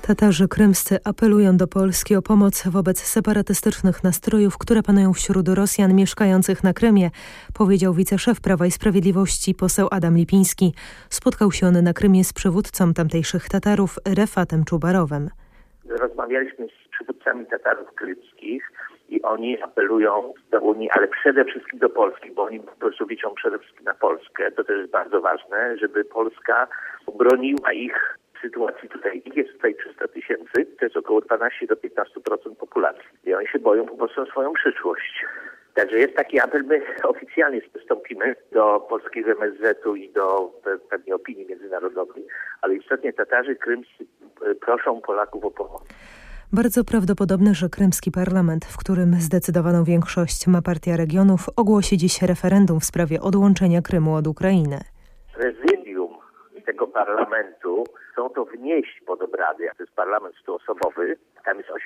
Tatarzy krymscy apelują do Polski o pomoc wobec separatystycznych nastrojów, które panują wśród Rosjan mieszkających na Krymie, powiedział wiceszef Prawa i Sprawiedliwości poseł Adam Lipiński. Spotkał się on na Krymie z przywódcą tamtejszych Tatarów Refatem Czubarowem. Rozmawialiśmy z przywódcami Tatarów krymskich i oni apelują do Unii, ale przede wszystkim do Polski, bo oni po prostu liczą przede wszystkim na Polskę. To też jest bardzo ważne, żeby Polska obroniła ich w sytuacji tutaj. Ich jest tutaj 300 000, to jest około 12-15% populacji. I oni się boją po prostu o swoją przyszłość. Także jest taki apel, my oficjalnie wystąpimy do polskiego MSZ-u i do pewnej opinii międzynarodowej, ale istotnie Tatarzy krymscy proszą Polaków o pomoc. Bardzo prawdopodobne, że krymski parlament, w którym zdecydowaną większość ma Partia Regionów, ogłosi dziś referendum w sprawie odłączenia Krymu od Ukrainy. Prezydium tego parlamentu chcą to wnieść pod obrady. To jest parlament 100-osobowy, tam jest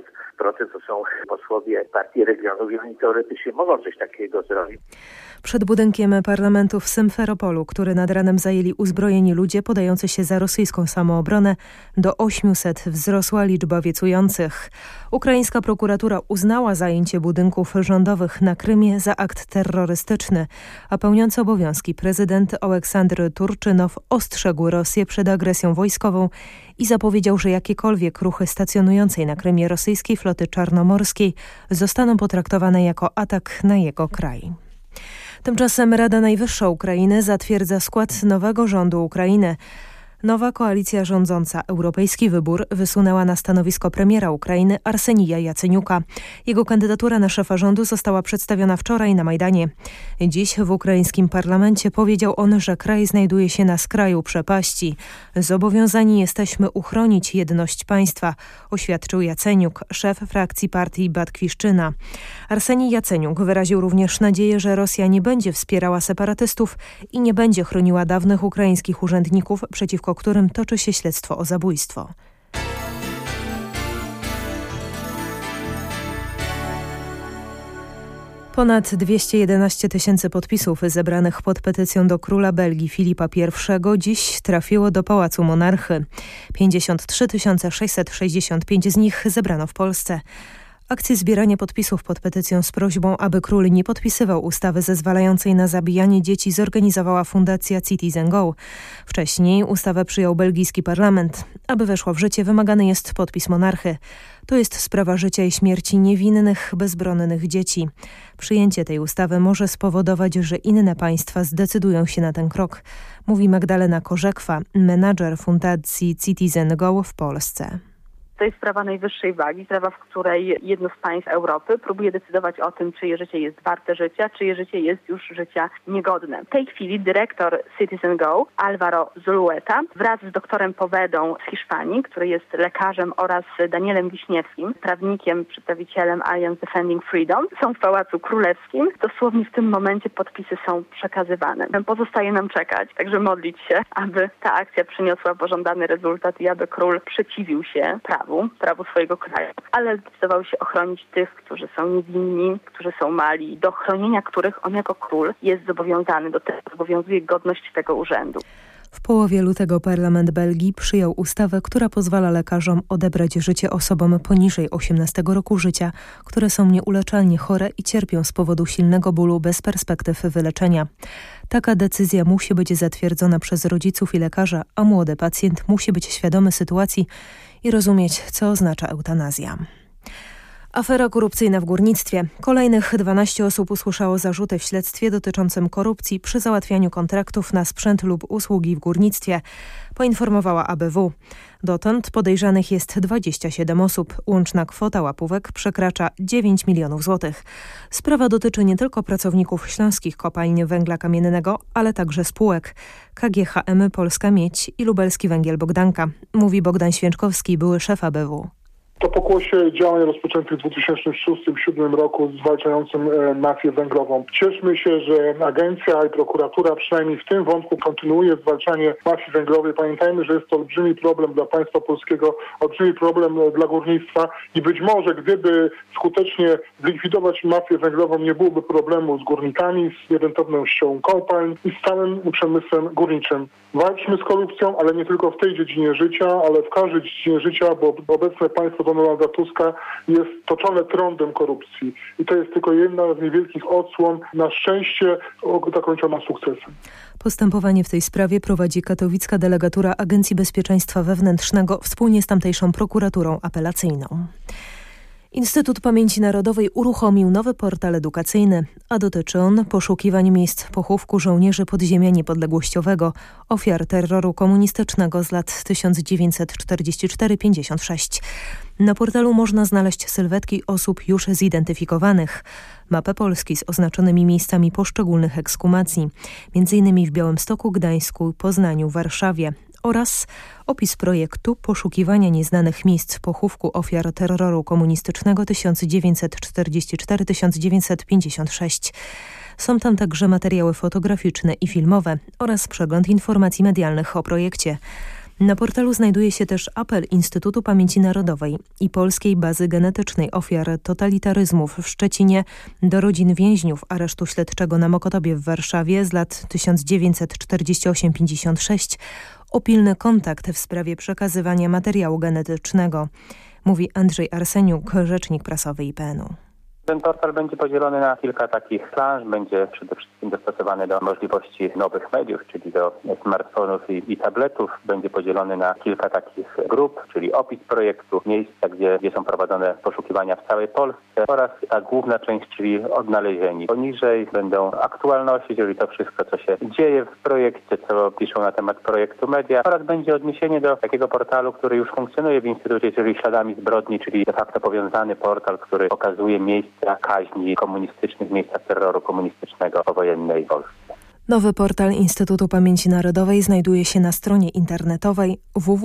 80% to są posłowie Partii Regionów i oni teoretycznie mogą coś takiego zrobić. Przed budynkiem parlamentu w Symferopolu, który nad ranem zajęli uzbrojeni ludzie podający się za rosyjską samoobronę, do 800 wzrosła liczba wiecujących. Ukraińska prokuratura uznała zajęcie budynków rządowych na Krymie za akt terrorystyczny, a pełniący obowiązki prezydent Oleksandr Turczynow ostrzegł Rosję przed agresją wojskową i zapowiedział, że jakiekolwiek ruchy stacjonującej na Krymie rosyjskiej floty czarnomorskiej zostaną potraktowane jako atak na jego kraj. Tymczasem Rada Najwyższa Ukrainy zatwierdza skład nowego rządu Ukrainy. Nowa koalicja rządząca Europejski Wybór wysunęła na stanowisko premiera Ukrainy Arsenija Jaceniuka. Jego kandydatura na szefa rządu została przedstawiona wczoraj na Majdanie. Dziś w ukraińskim parlamencie powiedział on, że kraj znajduje się na skraju przepaści. Zobowiązani jesteśmy uchronić jedność państwa, oświadczył Jaceniuk, szef frakcji partii Batkwiszczyna. Arsenij Jaceniuk wyraził również nadzieję, że Rosja nie będzie wspierała separatystów i nie będzie chroniła dawnych ukraińskich urzędników, przeciwko którym toczy się śledztwo o zabójstwo. Ponad 211 000 podpisów zebranych pod petycją do króla Belgii Filipa I dziś trafiło do Pałacu Monarchy. 53 665 z nich zebrano w Polsce. Akcję zbierania podpisów pod petycją z prośbą, aby król nie podpisywał ustawy zezwalającej na zabijanie dzieci, zorganizowała fundacja Citizen Go. Wcześniej ustawę przyjął belgijski parlament. Aby weszła w życie, wymagany jest podpis monarchy. To jest sprawa życia i śmierci niewinnych, bezbronnych dzieci. Przyjęcie tej ustawy może spowodować, że inne państwa zdecydują się na ten krok, mówi Magdalena Korzekwa, menadżer fundacji Citizen Go w Polsce. To jest sprawa najwyższej wagi, sprawa, w której jedno z państw Europy próbuje decydować o tym, czyje życie jest warte życia, czyje życie jest już życia niegodne. W tej chwili dyrektor Citizen Go, Alvaro Zulueta, wraz z doktorem Povedą z Hiszpanii, który jest lekarzem, oraz Danielem Wiśniewskim, prawnikiem, przedstawicielem Alliance Defending Freedom, są w Pałacu Królewskim. Dosłownie w tym momencie podpisy są przekazywane. Pozostaje nam czekać, także modlić się, aby ta akcja przyniosła pożądany rezultat i aby król przeciwił się prawu swojego kraju, ale zdecydował się ochronić tych, którzy są niewinni, którzy są mali, do chronienia których on jako król jest zobowiązany, do tego zobowiązuje godność tego urzędu. W połowie lutego parlament Belgii przyjął ustawę, która pozwala lekarzom odebrać życie osobom poniżej 18 roku życia, które są nieuleczalnie chore i cierpią z powodu silnego bólu bez perspektyw wyleczenia. Taka decyzja musi być zatwierdzona przez rodziców i lekarza, a młody pacjent musi być świadomy sytuacji i rozumieć, co oznacza eutanazja. Afera korupcyjna w górnictwie. Kolejnych 12 osób usłyszało zarzuty w śledztwie dotyczącym korupcji przy załatwianiu kontraktów na sprzęt lub usługi w górnictwie, poinformowała ABW. Dotąd podejrzanych jest 27 osób. Łączna kwota łapówek przekracza 9 milionów złotych. Sprawa dotyczy nie tylko pracowników śląskich kopalń węgla kamiennego, ale także spółek KGHM Polska Miedź i Lubelski Węgiel Bogdanka, mówi Bogdan Święczkowski, były szef ABW. To pokłosie działań rozpoczętych w 2006-2007 roku zwalczającym mafię węglową. Cieszmy się, że agencja i prokuratura przynajmniej w tym wątku kontynuuje zwalczanie mafii węglowej. Pamiętajmy, że jest to olbrzymi problem dla państwa polskiego, olbrzymi problem dla górnictwa i być może gdyby skutecznie zlikwidować mafię węglową, nie byłoby problemu z górnikami, z rentownością kopalń i z całym przemysłem górniczym. Walczmy z korupcją, ale nie tylko w tej dziedzinie życia, ale w każdej dziedzinie życia, bo obecne państwo Donalda Tuska jest toczone trądem korupcji. I to jest tylko jedna z niewielkich odsłon, na szczęście zakończona sukcesem. Postępowanie w tej sprawie prowadzi katowicka delegatura Agencji Bezpieczeństwa Wewnętrznego wspólnie z tamtejszą prokuraturą apelacyjną. Instytut Pamięci Narodowej uruchomił nowy portal edukacyjny, a dotyczy on poszukiwań miejsc pochówku żołnierzy podziemia niepodległościowego, ofiar terroru komunistycznego z lat 1944-56. Na portalu można znaleźć sylwetki osób już zidentyfikowanych, mapę Polski z oznaczonymi miejscami poszczególnych ekshumacji, m.in. w Białymstoku, Gdańsku, Poznaniu, Warszawie, oraz opis projektu poszukiwania nieznanych miejsc pochówku ofiar terroru komunistycznego 1944-1956. Są tam także materiały fotograficzne i filmowe oraz przegląd informacji medialnych o projekcie. Na portalu znajduje się też apel Instytutu Pamięci Narodowej i Polskiej Bazy Genetycznej Ofiar Totalitaryzmów w Szczecinie do rodzin więźniów aresztu śledczego na Mokotobie w Warszawie z lat 1948-56 o pilny kontakt w sprawie przekazywania materiału genetycznego, mówi Andrzej Arseniuk, rzecznik prasowy IPN-u. Ten portal będzie podzielony na kilka takich planż, będzie przede wszystkim dostosowany do możliwości nowych mediów, czyli do smartfonów i tabletów. Będzie podzielony na kilka takich grup, czyli opis projektu, miejsca, gdzie są prowadzone poszukiwania w całej Polsce oraz ta główna część, czyli odnalezieni. Poniżej będą aktualności, czyli to wszystko, co się dzieje w projekcie, co piszą na temat projektu media, oraz będzie odniesienie do takiego portalu, który już funkcjonuje w Instytucie, czyli Śladami Zbrodni, czyli de facto powiązany portal, który pokazuje miejsca kaźni komunistycznych, miejsca terroru komunistycznego powojennej Polski. Nowy portal Instytutu Pamięci Narodowej znajduje się na stronie internetowej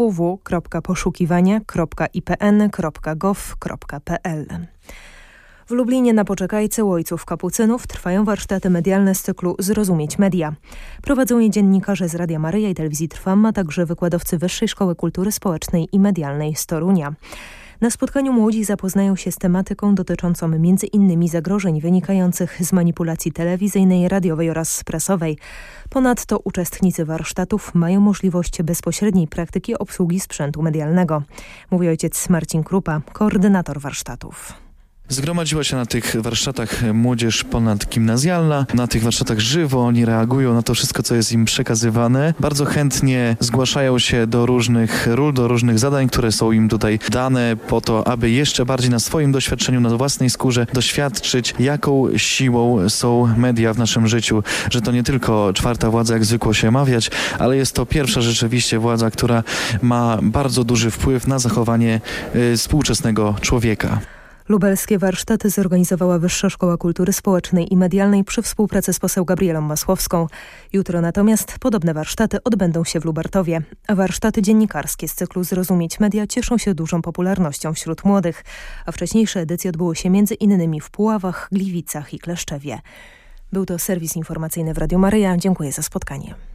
www.poszukiwania.ipn.gov.pl. W Lublinie na Poczekajce u ojców kapucynów trwają warsztaty medialne z cyklu Zrozumieć Media. Prowadzą je dziennikarze z Radia Maryja i Telewizji Trwam, a także wykładowcy Wyższej Szkoły Kultury Społecznej i Medialnej z Torunia. Na spotkaniu młodzi zapoznają się z tematyką dotyczącą m.in. zagrożeń wynikających z manipulacji telewizyjnej, radiowej oraz prasowej. Ponadto uczestnicy warsztatów mają możliwość bezpośredniej praktyki obsługi sprzętu medialnego, mówi ojciec Marcin Krupa, koordynator warsztatów. Zgromadziła się na tych warsztatach młodzież ponadgimnazjalna. Na tych warsztatach żywo oni reagują na to wszystko, co jest im przekazywane. Bardzo chętnie zgłaszają się do różnych ról, do różnych zadań, które są im tutaj dane po to, aby jeszcze bardziej na swoim doświadczeniu, na własnej skórze doświadczyć, jaką siłą są media w naszym życiu. Że to nie tylko czwarta władza, jak zwykło się mawiać, ale jest to pierwsza rzeczywiście władza, która ma bardzo duży wpływ na zachowanie współczesnego człowieka. Lubelskie warsztaty zorganizowała Wyższa Szkoła Kultury Społecznej i Medialnej przy współpracy z poseł Gabrielą Masłowską. Jutro natomiast podobne warsztaty odbędą się w Lubartowie. A warsztaty dziennikarskie z cyklu Zrozumieć Media cieszą się dużą popularnością wśród młodych, a wcześniejsze edycje odbyły się m.in. w Puławach, Gliwicach i Kleszczewie. Był to serwis informacyjny w Radiu Maryja. Dziękuję za spotkanie.